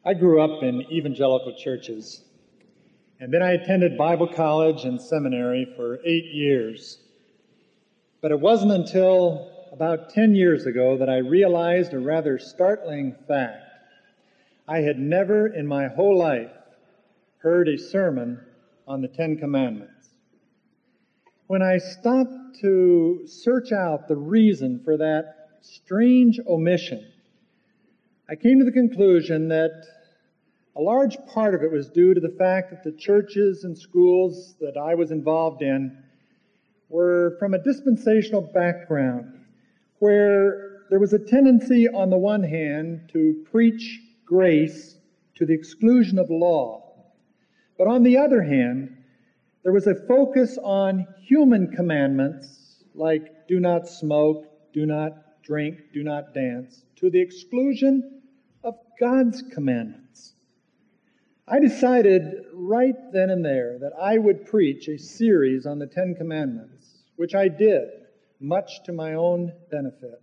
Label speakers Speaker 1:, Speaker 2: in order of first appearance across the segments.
Speaker 1: I grew up in evangelical churches, and then I attended Bible college and seminary for 8 years. But it wasn't until about 10 years ago that I realized a rather startling fact. I had never in my whole life heard a sermon on the Ten Commandments. When I stopped to search out the reason for that strange omission, I came to the conclusion that a large part of it was due to the fact that the churches and schools that I was involved in were from a dispensational background, where there was a tendency on the one hand to preach grace to the exclusion of law, but on the other hand, there was a focus on human commandments like do not smoke, do not drink, do not dance, to the exclusion of God's commandments. I decided right then and there that I would preach a series on the Ten Commandments, which I did, much to my own benefit.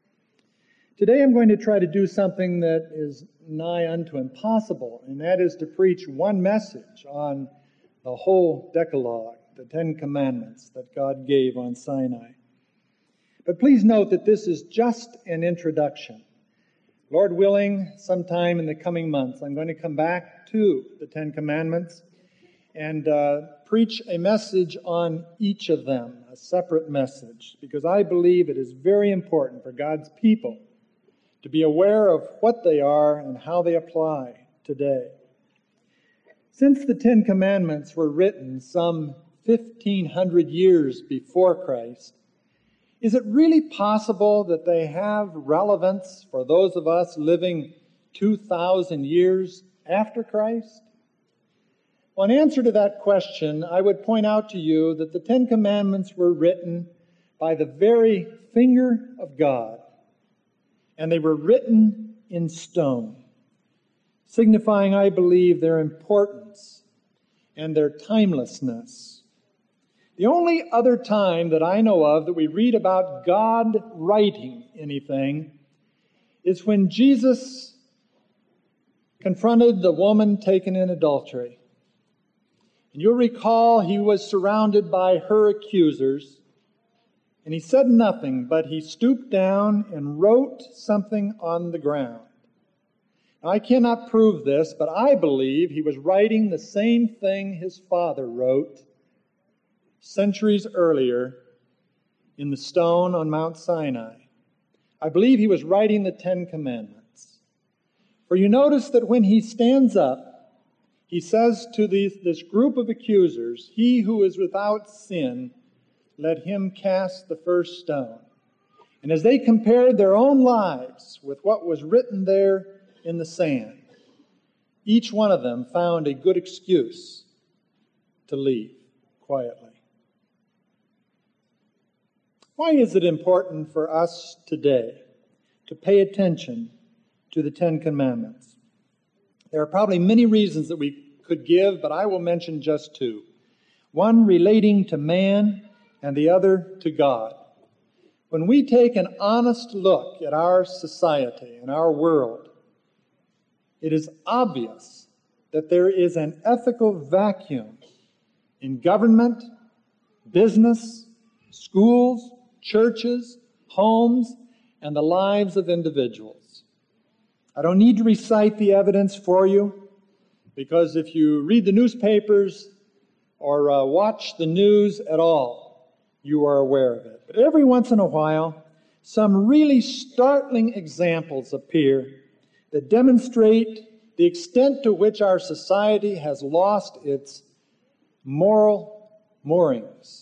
Speaker 1: Today I'm going to try to do something that is nigh unto impossible, and that is to preach one message on the whole Decalogue, the Ten Commandments that God gave on Sinai. But please note that this is just an introduction. Lord willing, sometime in the coming months, I'm going to come back to the Ten Commandments and preach a message on each of them, a separate message, because I believe it is very important for God's people to be aware of what they are and how they apply today. Since the Ten Commandments were written some 1,500 years before Christ, is it really possible that they have relevance for those of us living 2,000 years after Christ? Well, in answer to that question, I would point out to you that the Ten Commandments were written by the very finger of God, and they were written in stone, signifying, I believe, their importance and their timelessness. The only other time that I know of that we read about God writing anything is when Jesus confronted the woman taken in adultery. And you'll recall he was surrounded by her accusers, and he said nothing, but he stooped down and wrote something on the ground. Now, I cannot prove this, but I believe he was writing the same thing his father wrote centuries earlier in the stone on Mount Sinai. I believe he was writing the Ten Commandments. For you notice that when he stands up, he says to this group of accusers, "He who is without sin, let him cast the first stone." And as they compared their own lives with what was written there in the sand, each one of them found a good excuse to leave quietly. Why is it important for us today to pay attention to the Ten Commandments? There are probably many reasons that we could give, but I will mention just two. One relating to man and the other to God. When we take an honest look at our society and our world, it is obvious that there is an ethical vacuum in government, business, schools, churches, homes, and the lives of individuals. I don't need to recite the evidence for you, because if you read the newspapers or watch the news at all, you are aware of it. But every once in a while, some really startling examples appear that demonstrate the extent to which our society has lost its moral moorings.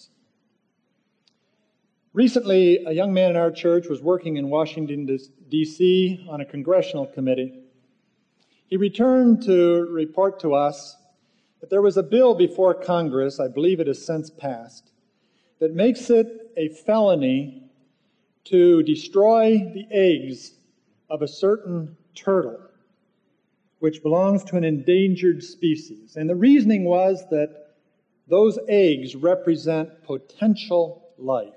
Speaker 1: Recently, a young man in our church was working in Washington, D.C. on a congressional committee. He returned to report to us that there was a bill before Congress, I believe it has since passed, that makes it a felony to destroy the eggs of a certain turtle, which belongs to an endangered species. And the reasoning was that those eggs represent potential life.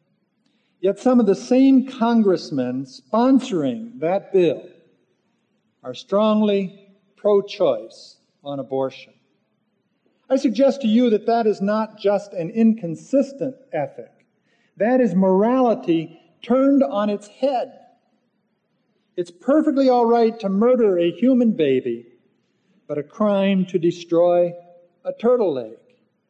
Speaker 1: Yet some of the same congressmen sponsoring that bill are strongly pro-choice on abortion. I suggest to you that that is not just an inconsistent ethic. That is morality turned on its head. It's perfectly all right to murder a human baby, but a crime to destroy a turtle egg.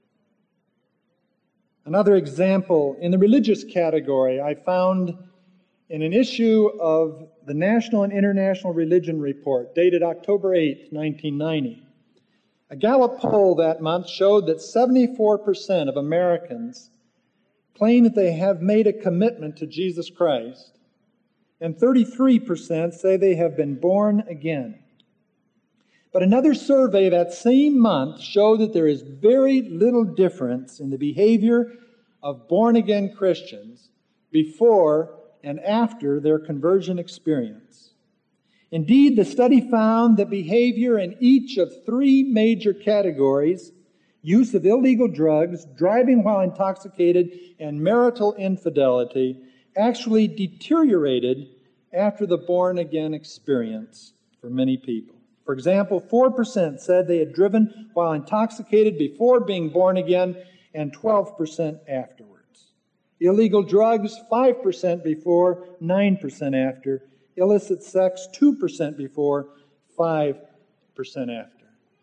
Speaker 1: Another example in the religious category I found in an issue of the National and International Religion Report dated October 8, 1990. A Gallup poll that month showed that 74% of Americans claim that they have made a commitment to Jesus Christ, and 33% say they have been born again. But another survey that same month showed that there is very little difference in the behavior of born-again Christians before and after their conversion experience. Indeed, the study found that behavior in each of three major categories, use of illegal drugs, driving while intoxicated, and marital infidelity, actually deteriorated after the born-again experience for many people. For example, 4% said they had driven while intoxicated before being born again, and 12% afterwards. Illegal drugs, 5% before, 9% after. Illicit sex, 2% before, 5% after.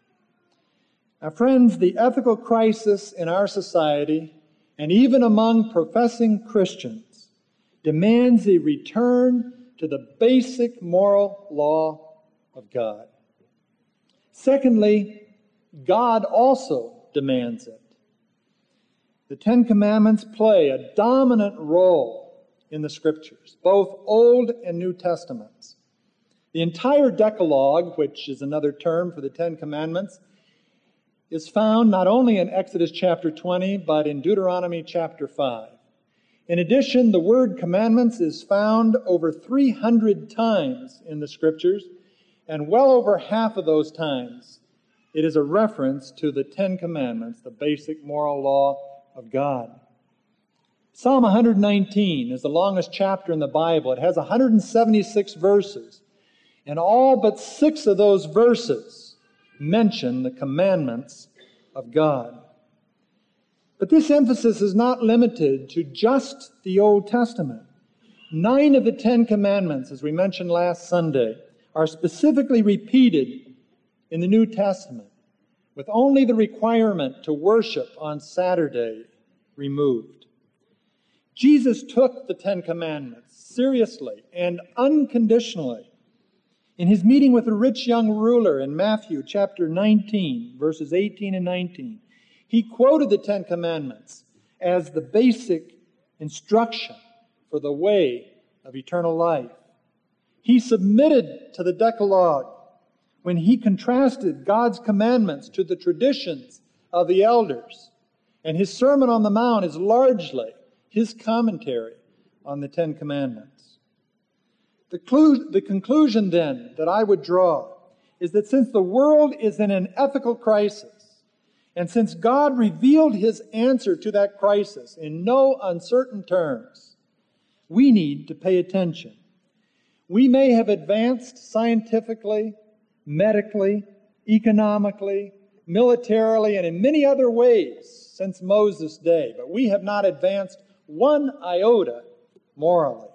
Speaker 1: Now, friends, the ethical crisis in our society, and even among professing Christians, demands a return to the basic moral law of God. Secondly, God also demands it. The Ten Commandments play a dominant role in the Scriptures, both Old and New Testaments. The entire Decalogue, which is another term for the Ten Commandments, is found not only in Exodus chapter 20, but in Deuteronomy chapter 5. In addition, the word commandments is found over 300 times in the Scriptures, and well over half of those times it is a reference to the Ten Commandments, the basic moral law of God. Psalm 119 is the longest chapter in the Bible. It has 176 verses, and all but 6 of those verses mention the commandments of God. But this emphasis is not limited to just the Old Testament. 9 of the 10 commandments, as we mentioned last Sunday, are specifically repeated in the New Testament, with only the requirement to worship on Saturday removed. Jesus took the 10 commandments seriously and unconditionally. In his meeting with a rich young ruler in Matthew chapter 19, verses 18 and 19, he quoted the 10 commandments as the basic instruction for the way of eternal life. He submitted to the Decalogue when he contrasted God's commandments to the traditions of the elders. And his Sermon on the Mount is largely his commentary on the 10 Commandments. The conclusion then that I would draw is that since the world is in an ethical crisis, and since God revealed his answer to that crisis in no uncertain terms, we need to pay attention. We may have advanced scientifically, medically, economically, militarily, and in many other ways since Moses' day, but we have not advanced one iota morally.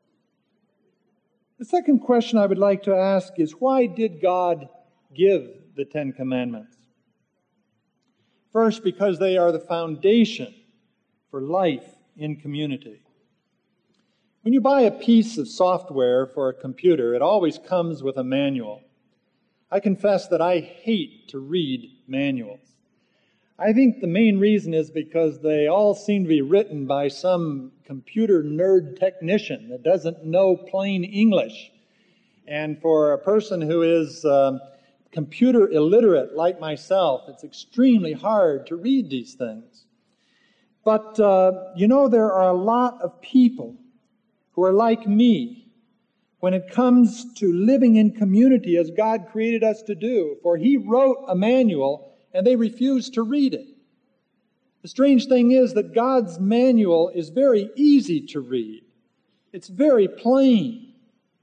Speaker 1: The second question I would like to ask is, why did God give the 10 Commandments? First, because they are the foundation for life in community. When you buy a piece of software for a computer, it always comes with a manual. I confess that I hate to read manuals. I think the main reason is because they all seem to be written by some computer nerd technician that doesn't know plain English. And for a person who is computer illiterate like myself, it's extremely hard to read these things. But, there are a lot of people who are like me when it comes to living in community as God created us to do. For he wrote a manual and they refuse to read it. The strange thing is that God's manual is very easy to read. It's very plain.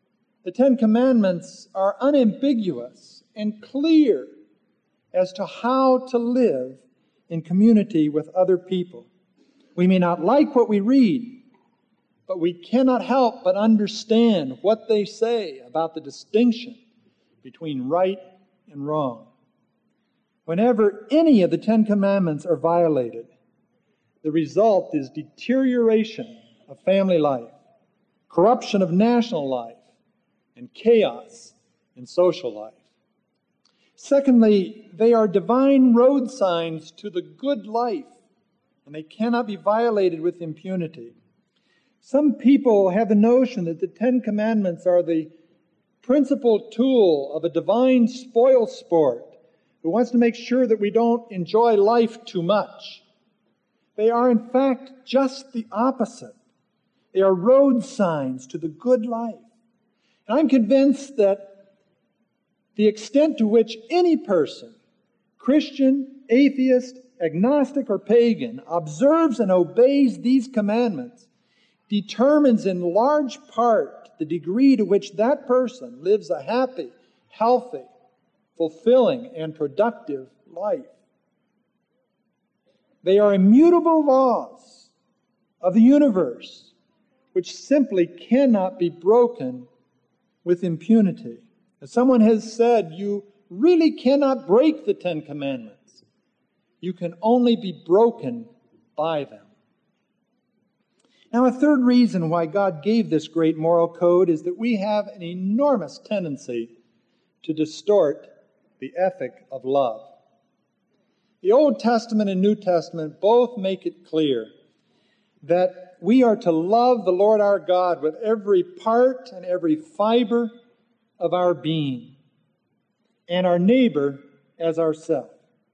Speaker 1: The Ten Commandments are unambiguous and clear as to how to live in community with other people. We may not like what we read, but we cannot help but understand what they say about the distinction between right and wrong. Whenever any of the Ten Commandments are violated, the result is deterioration of family life, corruption of national life, and chaos in social life. Secondly, they are divine road signs to the good life, and they cannot be violated with impunity. Some people have the notion that the Ten Commandments are the principal tool of a divine spoil sport who wants to make sure that we don't enjoy life too much. They are, in fact, just the opposite. They are road signs to the good life. And I'm convinced that the extent to which any person, Christian, atheist, agnostic, or pagan, observes and obeys these commandments determines in large part the degree to which that person lives a happy, healthy, fulfilling, and productive life. They are immutable laws of the universe which simply cannot be broken with impunity. As someone has said, you really cannot break the Ten Commandments. You can only be broken by them. Now, a third reason why God gave this great moral code is that we have an enormous tendency to distort the ethic of love. The Old Testament and New Testament both make it clear that we are to love the Lord our God with every part and every fiber of our being, and our neighbor as ourselves.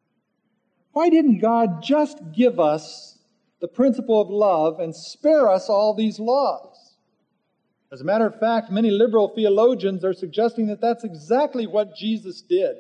Speaker 1: Why didn't God just give us the principle of love and spare us all these laws? As a matter of fact, many liberal theologians are suggesting that that's exactly what Jesus did.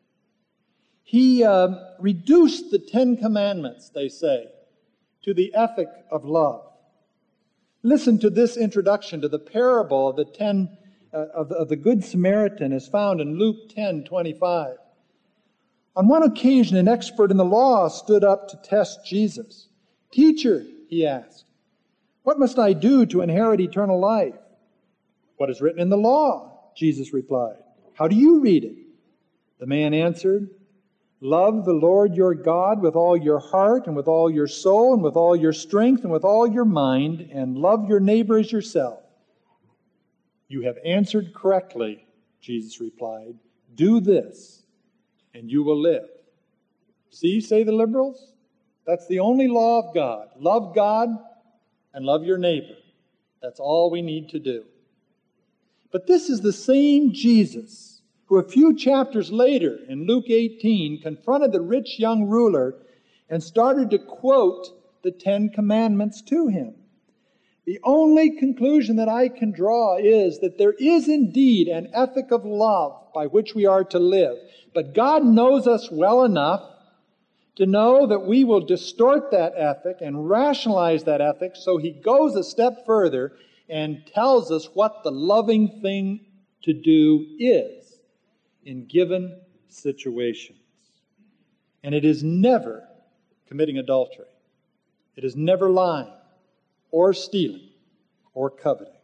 Speaker 1: He reduced the Ten Commandments, they say, to the ethic of love. Listen to this introduction to the parable of the Good Samaritan as found in Luke 10:25. On one occasion, an expert in the law stood up to test Jesus. "Teacher," he asked, "what must I do to inherit eternal life?" "What is written in the law?" Jesus replied. "How do you read it?" The man answered, "Love the Lord your God with all your heart and with all your soul and with all your strength and with all your mind, and love your neighbor as yourself." "You have answered correctly," Jesus replied. "Do this, and you will live." See, say the liberals, that's the only law of God. Love God and love your neighbor. That's all we need to do. But this is the same Jesus who a few chapters later in Luke 18 confronted the rich young ruler and started to quote the Ten Commandments to him. The only conclusion that I can draw is that there is indeed an ethic of love by which we are to live. But God knows us well enough to know that we will distort that ethic and rationalize that ethic, so He goes a step further and tells us what the loving thing to do is in given situations. And it is never committing adultery. It is never lying or stealing or coveting.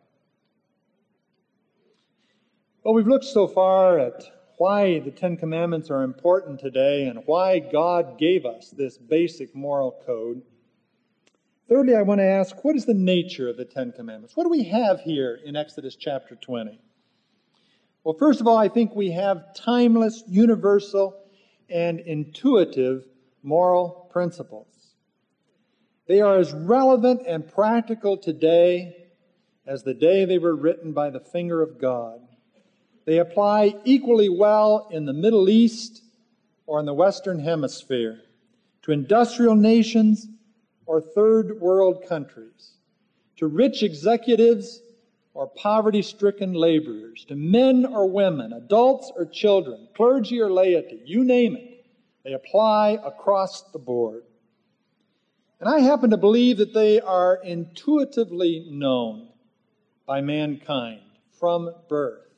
Speaker 1: Well, we've looked so far at why the Ten Commandments are important today and why God gave us this basic moral code. Thirdly, I want to ask, what is the nature of the Ten Commandments? What do we have here in Exodus chapter 20? Well, first of all, I think we have timeless, universal, and intuitive moral principles. They are as relevant and practical today as the day they were written by the finger of God. They apply equally well in the Middle East or in the Western Hemisphere, to industrial nations or third world countries, to rich executives or poverty-stricken laborers, to men or women, adults or children, clergy or laity, you name it. They apply across the board. And I happen to believe that they are intuitively known by mankind from birth.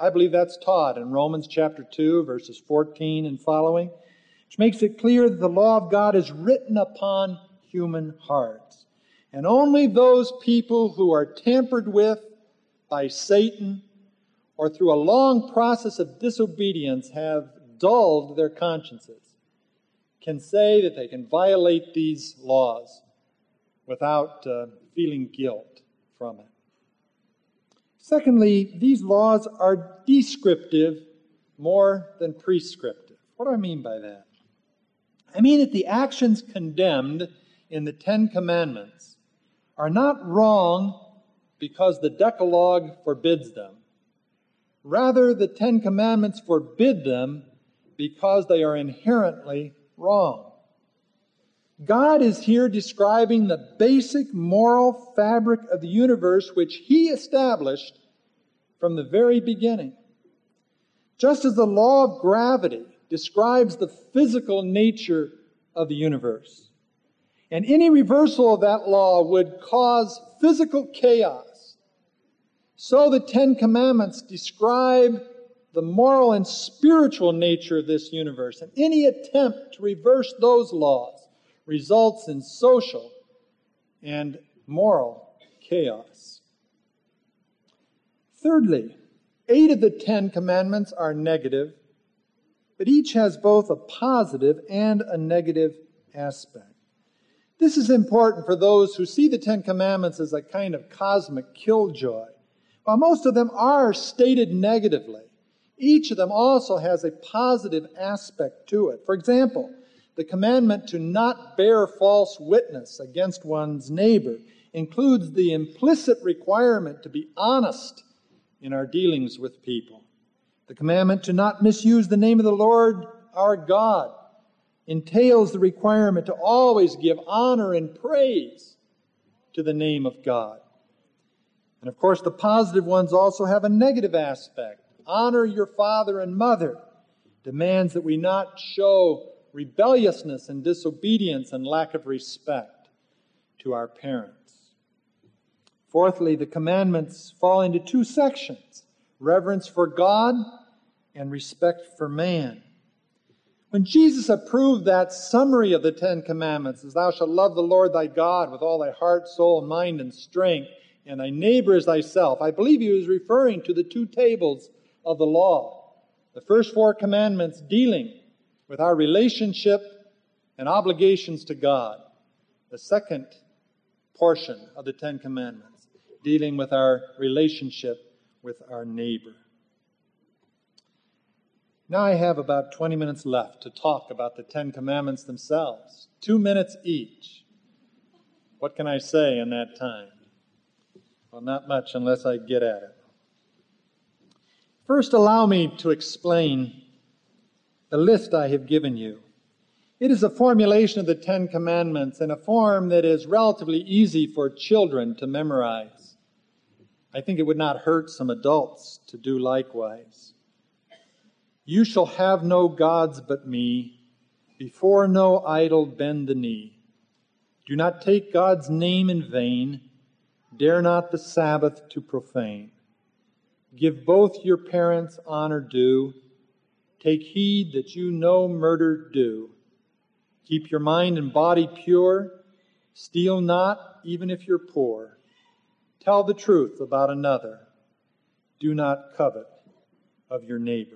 Speaker 1: I believe that's taught in Romans chapter 2, verses 14 and following, which makes it clear that the law of God is written upon human hearts. And only those people who are tampered with by Satan or through a long process of disobedience have dulled their consciences can say that they can violate these laws without feeling guilt from it. Secondly, these laws are descriptive more than prescriptive. What do I mean by that? I mean that the actions condemned in the Ten Commandments are not wrong because the Decalogue forbids them. Rather, the Ten Commandments forbid them because they are inherently wrong. God is here describing the basic moral fabric of the universe which He established from the very beginning. Just as the law of gravity describes the physical nature of the universe, and any reversal of that law would cause physical chaos, so the Ten Commandments describe the moral and spiritual nature of this universe, and any attempt to reverse those laws results in social and moral chaos. Thirdly, 8 of the 10 commandments are negative, but each has both a positive and a negative aspect. This is important for those who see the 10 commandments as a kind of cosmic killjoy. While most of them are stated negatively, each of them also has a positive aspect to it. For example, the commandment to not bear false witness against one's neighbor includes the implicit requirement to be honest in our dealings with people. The commandment to not misuse the name of the Lord our God entails the requirement to always give honor and praise to the name of God. And of course, the positive ones also have a negative aspect. Honor your father and mother demands that we not show rebelliousness and disobedience and lack of respect to our parents. Fourthly, the commandments fall into 2 sections: reverence for God and respect for man. When Jesus approved that summary of the 10 commandments, as thou shalt love the Lord thy God with all thy heart, soul, mind, and strength, and thy neighbor as thyself, I believe he was referring to the 2 tables of the law. The first 4 commandments dealing with our relationship and obligations to God. The second portion of the 10 commandments dealing with our relationship with our neighbor. Now I have about 20 minutes left to talk about the 10 commandments themselves. 2 minutes each. What can I say in that time? Well, not much unless I get at it. First, allow me to explain the list I have given you. It is a formulation of the 10 commandments in a form that is relatively easy for children to memorize. I think it would not hurt some adults to do likewise. You shall have no gods but me. Before no idol bend the knee. Do not take God's name in vain. Dare not the Sabbath to profane. Give both your parents honor due. Take heed that you no murder do. Keep your mind and body pure. Steal not, even if you're poor. Tell the truth about another. Do not covet of your neighbor.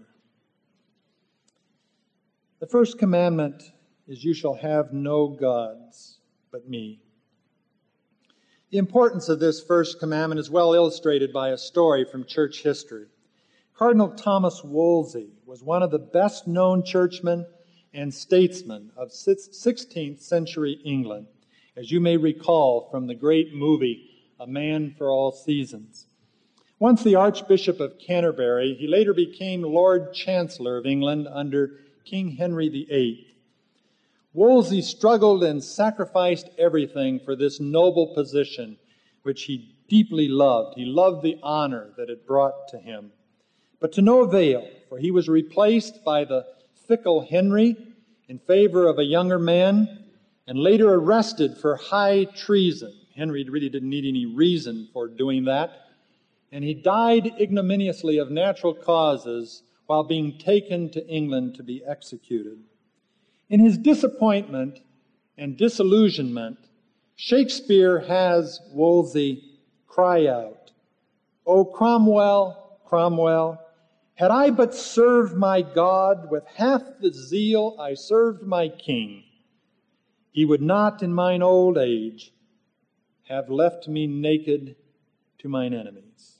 Speaker 1: The first commandment is, you shall have no gods but me. The importance of this first commandment is well illustrated by a story from church history. Cardinal Thomas Wolsey was one of the best-known churchmen and statesmen of 16th century England, as you may recall from the great movie, A Man for All Seasons. Once the Archbishop of Canterbury, he later became Lord Chancellor of England under King Henry VIII. Wolsey struggled and sacrificed everything for this noble position, which he deeply loved. He loved the honor that it brought to him. But to no avail, for he was replaced by the fickle Henry in favor of a younger man, and later arrested for high treason. Henry really didn't need any reason for doing that. and he died ignominiously of natural causes while being taken to England to be executed. In his disappointment and disillusionment, Shakespeare has Wolsey cry out, "O Cromwell, Cromwell, had I but served my God with half the zeal I served my king, he would not in mine old age have left me naked to mine enemies."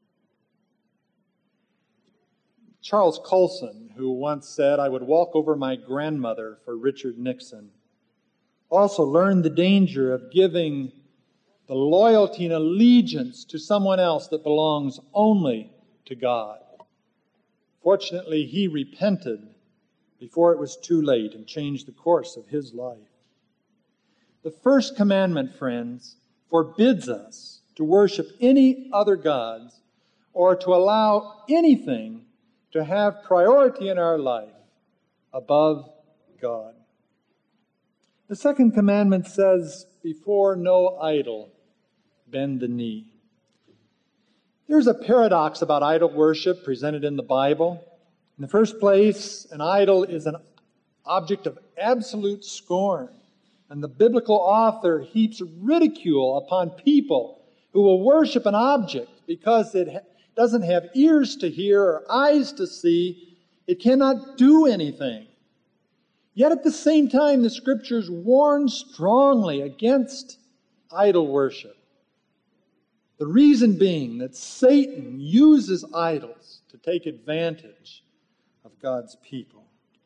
Speaker 1: Charles Colson, who once said, "I would walk over my grandmother for Richard Nixon," also learned the danger of giving the loyalty and allegiance to someone else that belongs only to God. Fortunately, he repented before it was too late and changed the course of his life. The first commandment, friends, forbids us to worship any other gods or to allow anything to have priority in our life above God. The second commandment says, "Before no idol, bend the knee." There's a paradox about idol worship presented in the Bible. In the first place, an idol is an object of absolute scorn, and the biblical author heaps ridicule upon people who will worship an object because it doesn't have ears to hear or eyes to see. It cannot do anything. Yet at the same time, the Scriptures warn strongly against idol worship. The reason being that Satan uses idols to take advantage of God's people.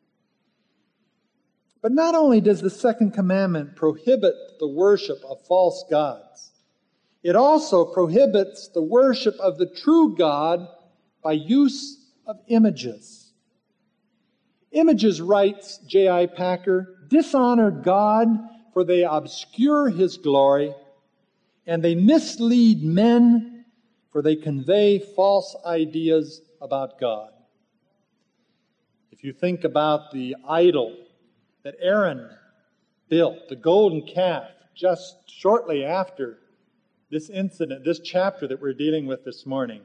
Speaker 1: But not only does the second commandment prohibit the worship of false gods, it also prohibits the worship of the true God by use of images. Images, writes J.I. Packer, dishonor God, for they obscure His glory, and they mislead men, for they convey false ideas about God. If you think about the idol that Aaron built, the golden calf, just shortly after this incident, this chapter that we're dealing with this morning,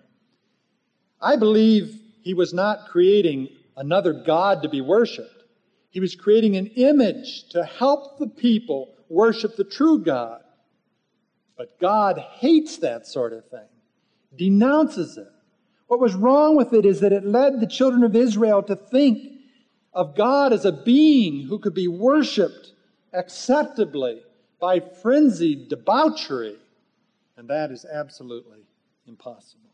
Speaker 1: I believe he was not creating another God to be worshipped. He was creating an image to help the people worship the true God. But God hates that sort of thing, denounces it. What was wrong with it is that it led the children of Israel to think of God as a being who could be worshipped acceptably by frenzied debauchery. And that is absolutely impossible.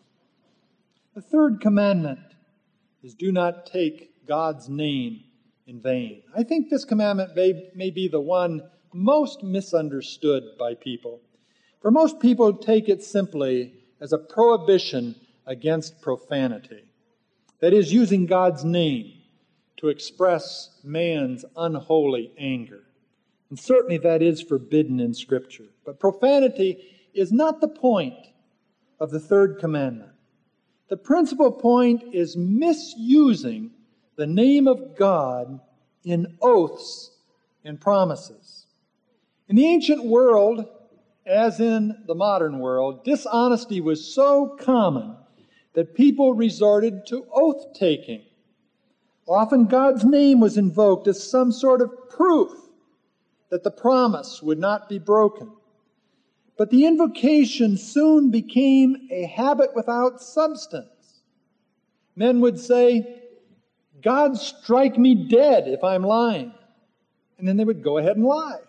Speaker 1: The third commandment is do not take God's name in vain. I think this commandment may be the one most misunderstood by people. For most people take it simply as a prohibition against profanity. That is, using God's name to express man's unholy anger. And certainly that is forbidden in Scripture. But profanity is not the point of the third commandment. The principal point is misusing the name of God in oaths and promises. In the ancient world, as in the modern world, dishonesty was so common that people resorted to oath-taking. Often God's name was invoked as some sort of proof that the promise would not be broken. But the invocation soon became a habit without substance. Men would say, "God strike me dead if I'm lying." And then they would go ahead and lie.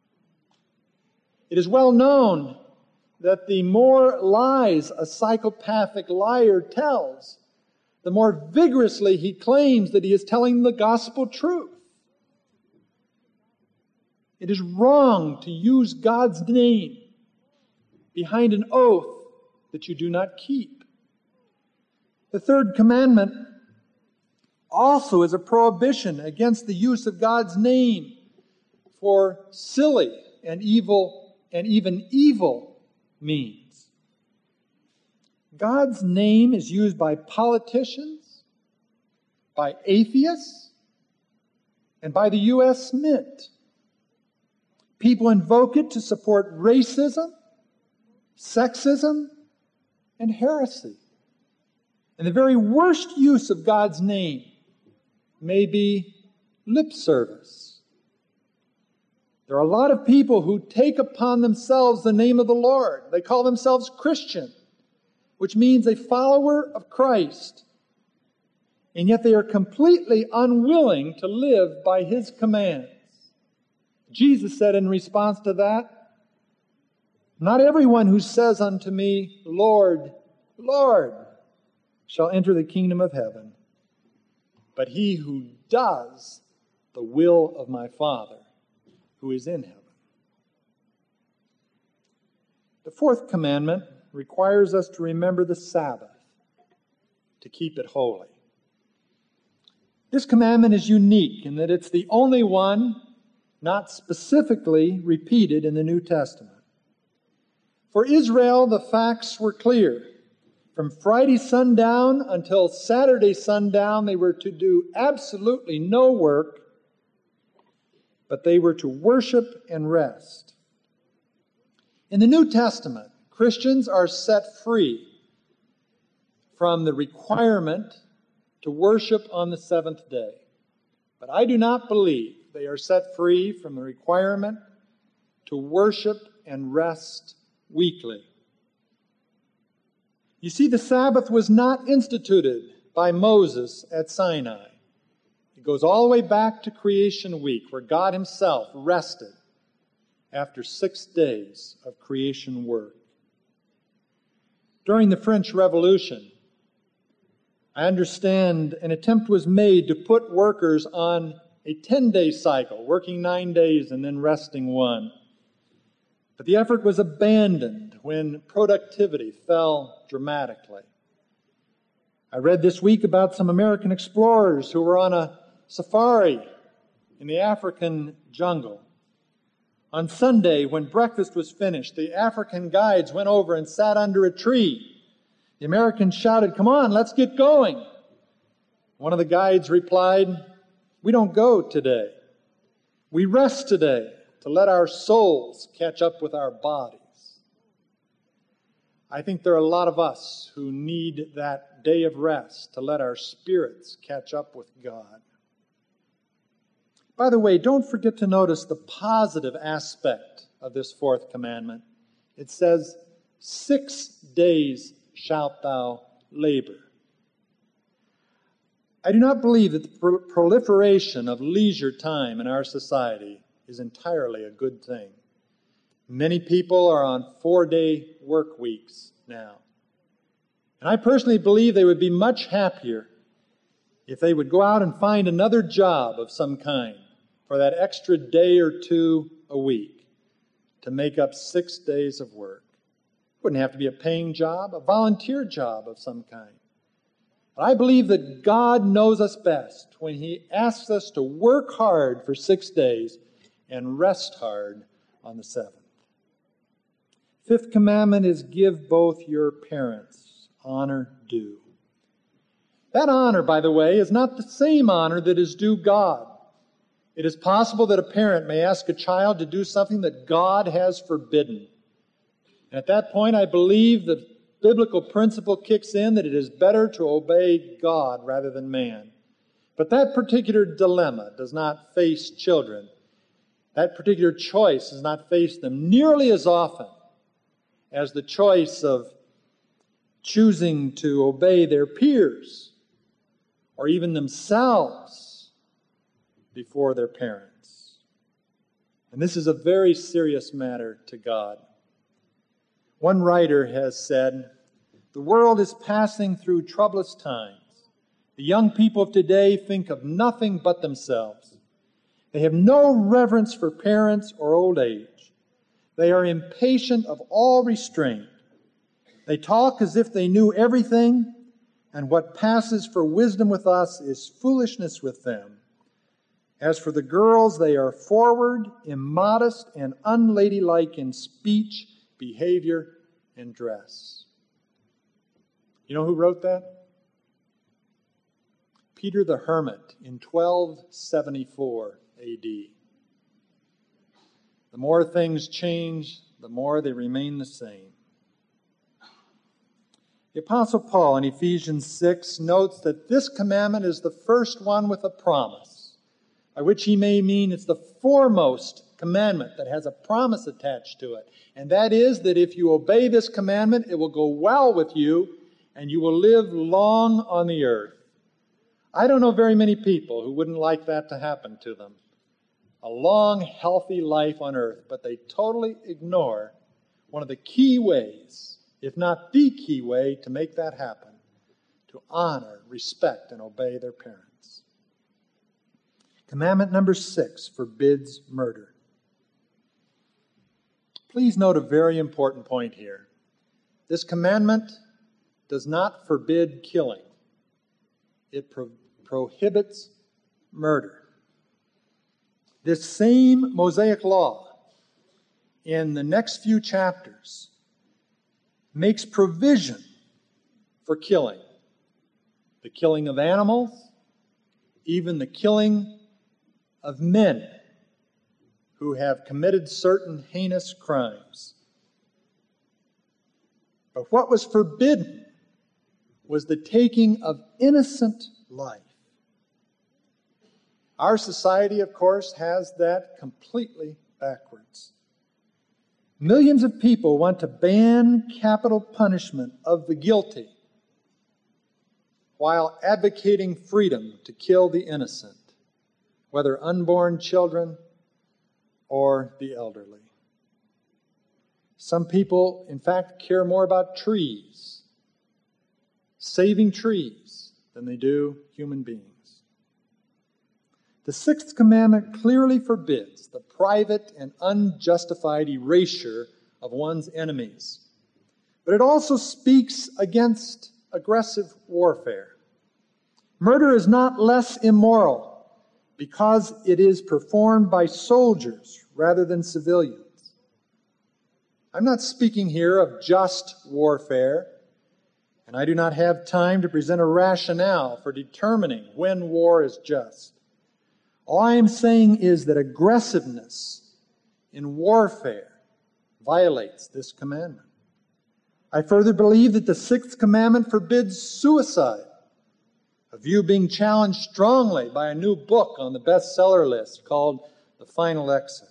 Speaker 1: It is well known that the more lies a psychopathic liar tells, the more vigorously he claims that he is telling the gospel truth. It is wrong to use God's name behind an oath that you do not keep. The third commandment also is a prohibition against the use of God's name for silly and even evil means. God's name is used by politicians, by atheists, and by the U.S. Mint. People invoke it to support racism, sexism, and heresy. And the very worst use of God's name may be lip service. There are a lot of people who take upon themselves the name of the Lord. They call themselves Christian, which means a follower of Christ. And yet they are completely unwilling to live by His commands. Jesus said in response to that, "Not everyone who says unto me, Lord, Lord, shall enter the kingdom of heaven, but he who does the will of my Father who is in heaven." The fourth commandment requires us to remember the Sabbath, to keep it holy. This commandment is unique in that it's the only one not specifically repeated in the New Testament. For Israel, the facts were clear. From Friday sundown until Saturday sundown, they were to do absolutely no work, but they were to worship and rest. In the New Testament, Christians are set free from the requirement to worship on the seventh day. But I do not believe they are set free from the requirement to worship and rest weekly. You see, the Sabbath was not instituted by Moses at Sinai. It goes all the way back to creation week, where God Himself rested after 6 days of creation work. During the French Revolution, I understand an attempt was made to put workers on a 10-day cycle, working 9 days and then resting 1. But the effort was abandoned when productivity fell dramatically. I read this week about some American explorers who were on a safari in the African jungle. On Sunday, when breakfast was finished, the African guides went over and sat under a tree. The Americans shouted, "Come on, let's get going." One of the guides replied, "We don't go today. We rest today to let our souls catch up with our bodies." I think there are a lot of us who need that day of rest to let our spirits catch up with God. By the way, don't forget to notice the positive aspect of this fourth commandment. It says, 6 days shalt thou labor. I do not believe that the proliferation of leisure time in our society is entirely a good thing. Many people are on 4-day work weeks now. And I personally believe they would be much happier if they would go out and find another job of some kind for that extra day or two a week to make up 6 days of work. It wouldn't have to be a paying job, a volunteer job of some kind. But I believe that God knows us best when He asks us to work hard for 6 days and rest hard on the 7th. Fifth commandment is give both your parents honor due. That honor, by the way, is not the same honor that is due God. It is possible that a parent may ask a child to do something that God has forbidden. And at that point, I believe the biblical principle kicks in that it is better to obey God rather than man. But that particular dilemma does not face children. That particular choice does not face them nearly as often as the choice of choosing to obey their peers or even themselves before their parents. And this is a very serious matter to God. One writer has said, "The world is passing through troublous times. The young people of today think of nothing but themselves. They have no reverence for parents or old age. They are impatient of all restraint. They talk as if they knew everything, and what passes for wisdom with us is foolishness with them. As for the girls, they are forward, immodest, and unladylike in speech, behavior, and dress." You know who wrote that? Peter the Hermit in 1274 AD. The more things change, the more they remain the same. The Apostle Paul in Ephesians 6 notes that this commandment is the first one with a promise, by which he may mean it's the foremost commandment that has a promise attached to it. And that is that if you obey this commandment, it will go well with you and you will live long on the earth. I don't know very many people who wouldn't like that to happen to them. A long, healthy life on earth, but they totally ignore one of the key ways, if not the key way, to make that happen, to honor, respect, and obey their parents. Commandment number 6 forbids murder. Please note a very important point here. This commandment does not forbid killing. It prohibits murder. This same Mosaic law, in the next few chapters, makes provision for killing. The killing of animals, even the killing of men who have committed certain heinous crimes. But what was forbidden was the taking of innocent life. Our society, of course, has that completely backwards. Millions of people want to ban capital punishment of the guilty while advocating freedom to kill the innocent, whether unborn children or the elderly. Some people, in fact, care more about trees, saving trees, than they do human beings. The 6th commandment clearly forbids the private and unjustified erasure of one's enemies. But it also speaks against aggressive warfare. Murder is not less immoral because it is performed by soldiers rather than civilians. I'm not speaking here of just warfare, and I do not have time to present a rationale for determining when war is just. All I am saying is that aggressiveness in warfare violates this commandment. I further believe that the 6th commandment forbids suicide, a view being challenged strongly by a new book on the bestseller list called The Final Exit.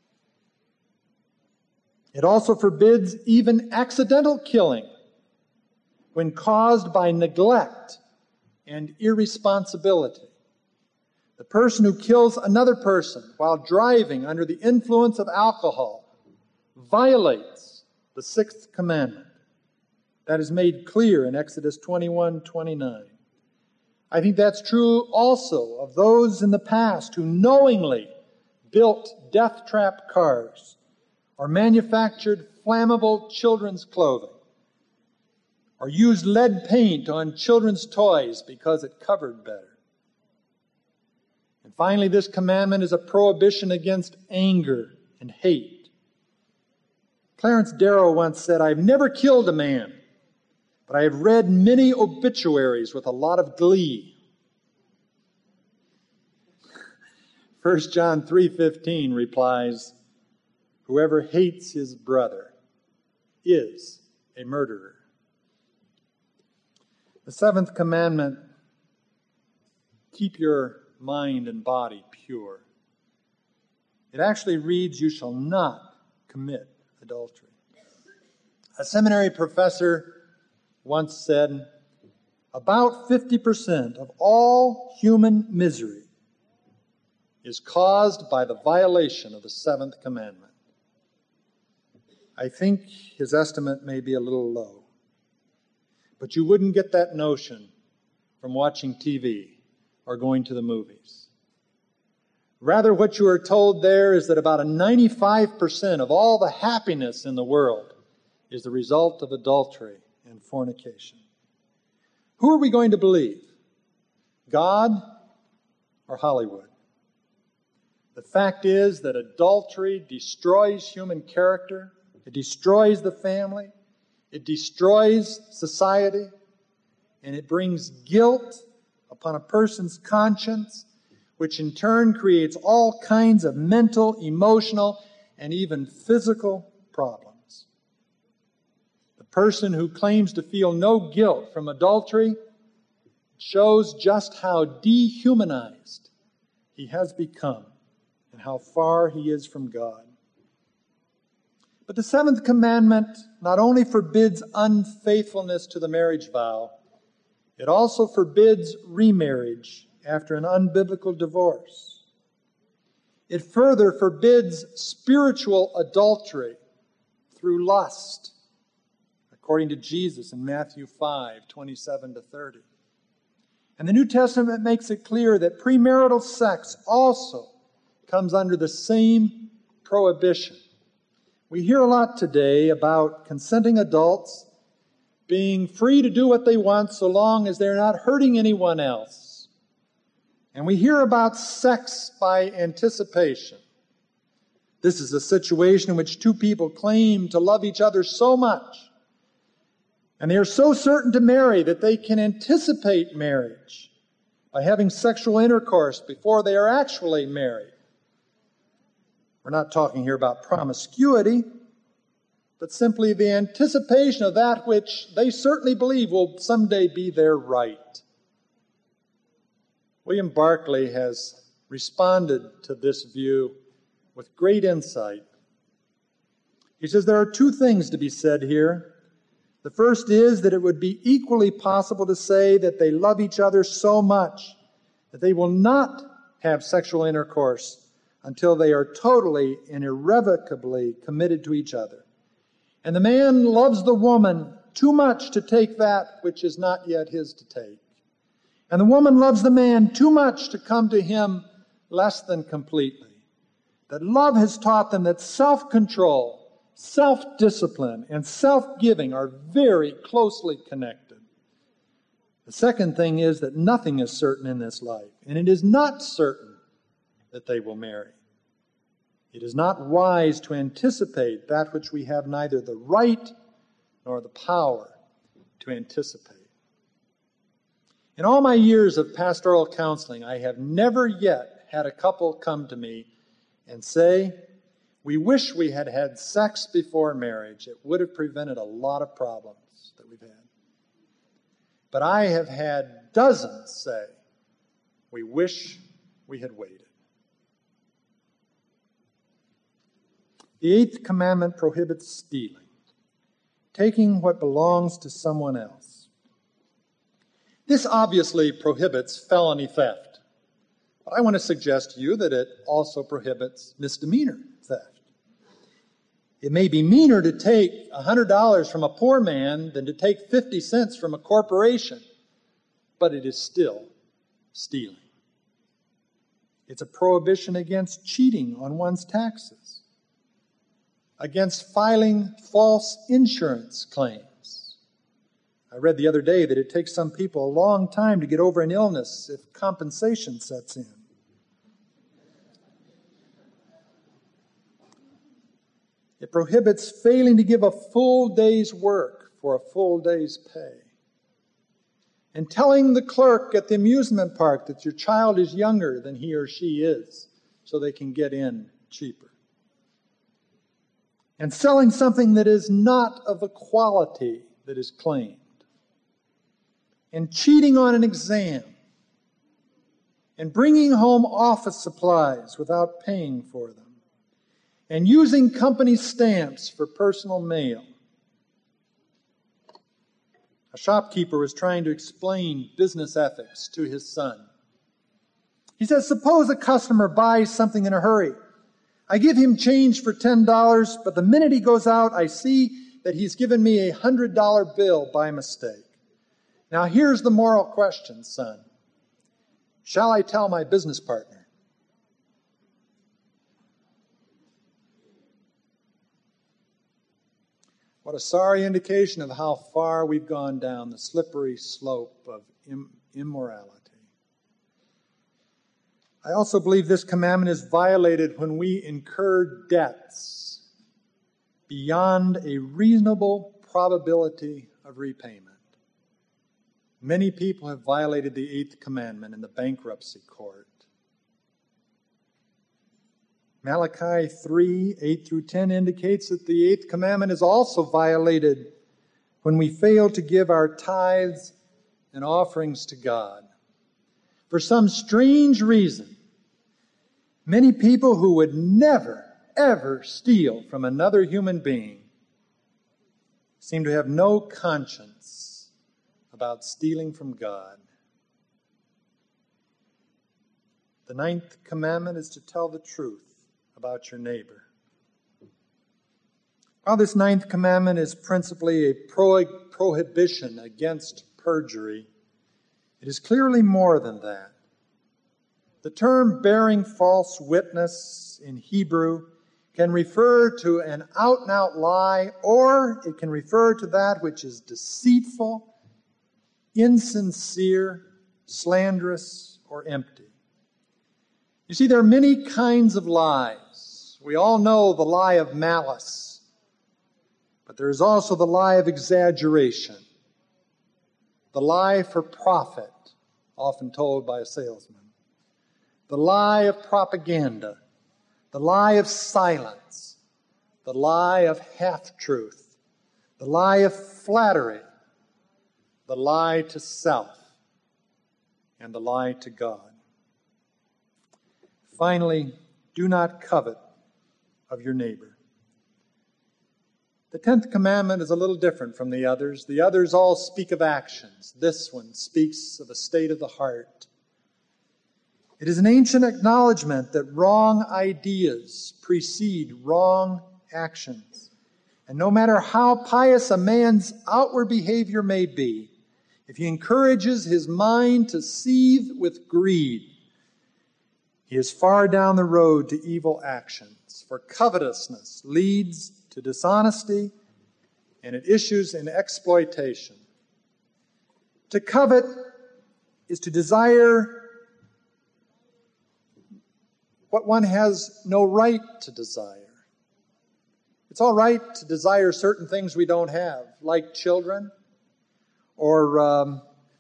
Speaker 1: It also forbids even accidental killing when caused by neglect and irresponsibility. The person who kills another person while driving under the influence of alcohol violates the 6th commandment. That is made clear in Exodus 21:29. I think that's true also of those in the past who knowingly built death trap cars or manufactured flammable children's clothing or used lead paint on children's toys because it covered better. And finally, this commandment is a prohibition against anger and hate. Clarence Darrow once said, "I've never killed a man, but I have read many obituaries with a lot of glee." 1 John 3:15 replies, "Whoever hates his brother is a murderer." The 7th commandment, keep your mind and body pure. It actually reads, "You shall not commit adultery." A seminary professor once said, about 50% of all human misery is caused by the violation of the 7th commandment. I think his estimate may be a little low. But you wouldn't get that notion from watching TV or going to the movies. Rather, what you are told there is that about 95% of all the happiness in the world is the result of adultery and fornication. Who are we going to believe? God or Hollywood? The fact is that adultery destroys human character. It destroys the family. It destroys society. And it brings guilt upon a person's conscience, which in turn creates all kinds of mental, emotional, and even physical problems. The person who claims to feel no guilt from adultery shows just how dehumanized he has become and how far he is from God. But the seventh commandment not only forbids unfaithfulness to the marriage vow, it also forbids remarriage after an unbiblical divorce. It further forbids spiritual adultery through lust, according to Jesus in Matthew 5:27-30. And the New Testament makes it clear that premarital sex also comes under the same prohibition. We hear a lot today about consenting adults being free to do what they want so long as they're not hurting anyone else. And we hear about sex by anticipation. This is a situation in which two people claim to love each other so much, and they are so certain to marry that they can anticipate marriage by having sexual intercourse before they are actually married. We're not talking here about promiscuity, but simply the anticipation of that which they certainly believe will someday be their right. William Barclay has responded to this view with great insight. He says there are two things to be said here. The first is that it would be equally possible to say that they love each other so much that they will not have sexual intercourse until they are totally and irrevocably committed to each other. And the man loves the woman too much to take that which is not yet his to take. And the woman loves the man too much to come to him less than completely. That love has taught them that self-control, self-discipline, and self-giving are very closely connected. The second thing is that nothing is certain in this life, and it is not certain that they will marry. It is not wise to anticipate that which we have neither the right nor the power to anticipate. In all my years of pastoral counseling, I have never yet had a couple come to me and say, "We wish we had had sex before marriage. It would have prevented a lot of problems that we've had." But I have had dozens say, "We wish we had waited." The eighth commandment prohibits stealing, taking what belongs to someone else. This obviously prohibits felony theft, but I want to suggest to you that it also prohibits misdemeanor theft. It may be meaner to take $100 from a poor man than to take 50 cents from a corporation, but it is still stealing. It's a prohibition against cheating on one's taxes, against filing false insurance claims. I read the other day that it takes some people a long time to get over an illness if compensation sets in. It prohibits failing to give a full day's work for a full day's pay, and telling the clerk at the amusement park that your child is younger than he or she is so they can get in cheaper, and selling something that is not of the quality that is claimed, and cheating on an exam, and bringing home office supplies without paying for them, and using company stamps for personal mail. A shopkeeper was trying to explain business ethics to his son. He says, "Suppose a customer buys something in a hurry. I give him change for $10, but the minute he goes out, I see that he's given me a $100 bill by mistake. Now here's the moral question, son. Shall I tell my business partner?" What a sorry indication of how far we've gone down the slippery slope of immorality. I also believe this commandment is violated when we incur debts beyond a reasonable probability of repayment. Many people have violated the eighth commandment in the bankruptcy court. Malachi 3:8-10 indicates that the eighth commandment is also violated when we fail to give our tithes and offerings to God. For some strange reason, many people who would never, ever steal from another human being seem to have no conscience about stealing from God. The 9th commandment is to tell the truth about your neighbor. While this 9th commandment is principally a prohibition against perjury, it is clearly more than that. The term bearing false witness in Hebrew can refer to an out-and-out lie, or it can refer to that which is deceitful, insincere, slanderous, or empty. You see, there are many kinds of lies. We all know the lie of malice, but there is also the lie of exaggeration, the lie for profit, often told by a salesman, the lie of propaganda, the lie of silence, the lie of half-truth, the lie of flattery, the lie to self, and the lie to God. Finally, do not covet of your neighbor. The 10th commandment is a little different from the others. The others all speak of actions. This one speaks of a state of the heart. It is an ancient acknowledgement that wrong ideas precede wrong actions. And no matter how pious a man's outward behavior may be, if he encourages his mind to seethe with greed, he is far down the road to evil actions. For covetousness leads to dishonesty, and it issues in exploitation. To covet is to desire what one has no right to desire. It's all right to desire certain things we don't have, like children, or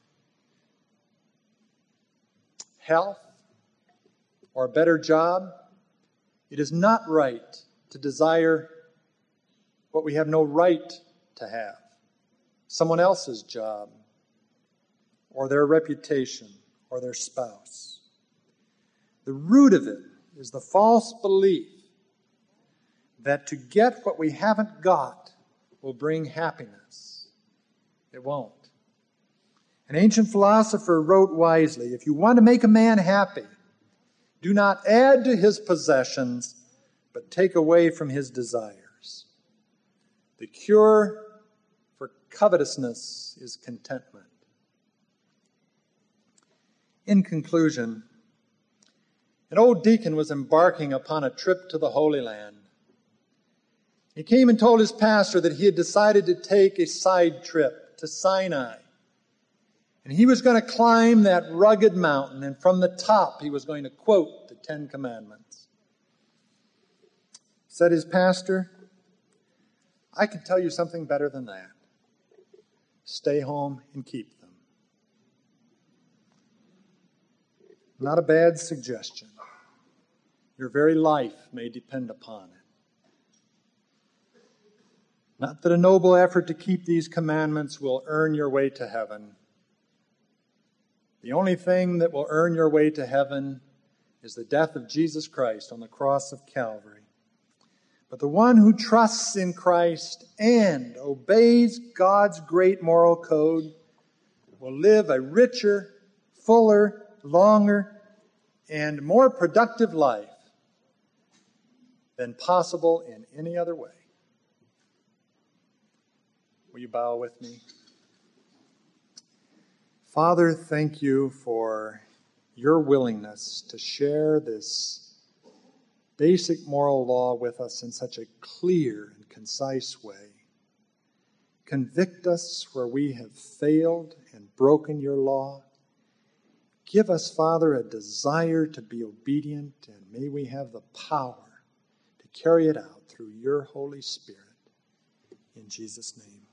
Speaker 1: health, or a better job. It is not right to desire what we have no right to have, someone else's job, or their reputation, or their spouse. The root of it is the false belief that to get what we haven't got will bring happiness. It won't. An ancient philosopher wrote wisely, if you want to make a man happy, do not add to his possessions, but take away from his desires. The cure for covetousness is contentment. In conclusion, an old deacon was embarking upon a trip to the Holy Land. He came and told his pastor that he had decided to take a side trip to Sinai. And he was going to climb that rugged mountain, and from the top he was going to quote the 10 Commandments. Said his pastor, I can tell you something better than that. Stay home and keep them. Not a bad suggestion. Your very life may depend upon it. Not that a noble effort to keep these commandments will earn your way to heaven. The only thing that will earn your way to heaven is the death of Jesus Christ on the cross of Calvary. But the one who trusts in Christ and obeys God's great moral code will live a richer, fuller, longer, and more productive life than possible in any other way. Will you bow with me? Father, thank you for your willingness to share this basic moral law with us in such a clear and concise way. Convict us where we have failed and broken your law. Give us, Father, a desire to be obedient, and may we have the power to carry it out through your Holy Spirit. In Jesus' name.